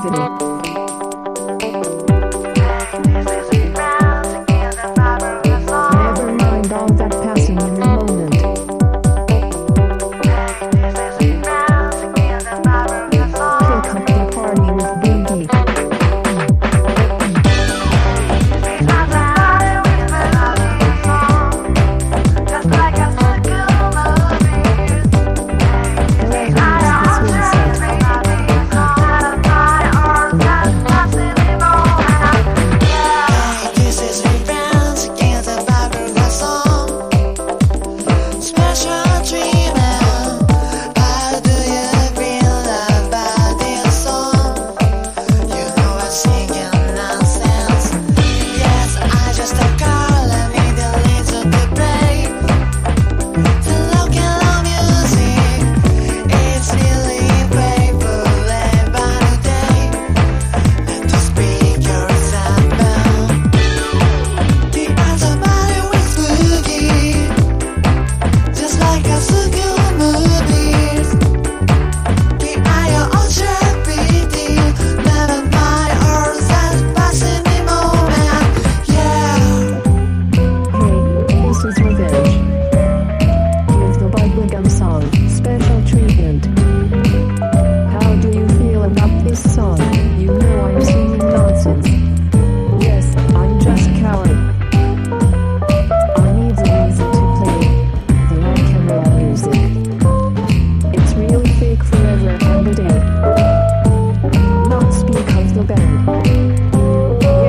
Never mind all that passing in a moment. Kick up the party with Boogie. Special treatment. How do you feel about this song? You know I'm singing nonsense. Yes, I'm just a coward. I need the music to play. The on-camera music. It's really fake forever and a day. Not speak of the band.